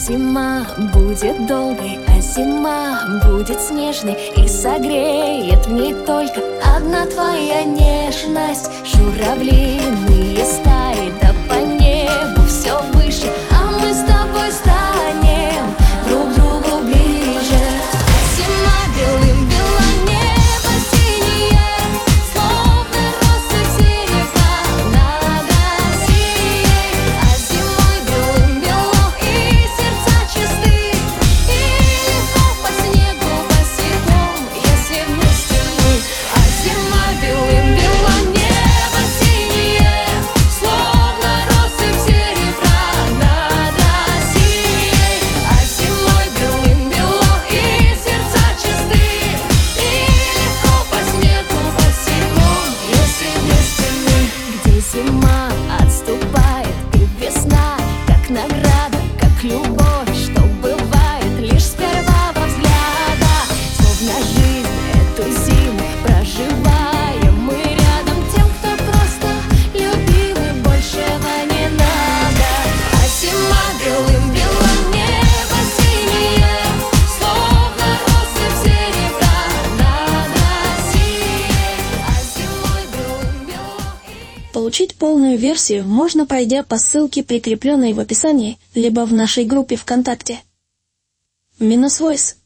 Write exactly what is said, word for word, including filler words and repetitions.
зима будет долгой, а зима будет снежной и согреет мне только одна твоя нежность. Журавлиные стаи, да по небу все выше, а мы с тобой станем друг другу ближе. Зима белым бело, небо синее, словно россыпь серебра над Россией. А зимой белым бело, и сердца чисты, и легко по снегу босиком, если вместе мы. А зима белым бело, небо синее, словно россыпь серебра над Россией. А зимой белым бело, и сердца чисты, и легко по снегу босиком, если вместе мы. Где зима отступает и весна, как награда, как любовь, что бывает лишь с первого взгляда. Словно жизнь эту зиму проживаем мы рядом, тем, кто просто любим, и большего не надо. А зима белым бело, небо синее, словно россыпь серебра над Россией. А зимой белым бело. Получить полную версию можно, пройдя по ссылке, прикрепленной в описании, либо в нашей группе ВКонтакте. Минус Войс.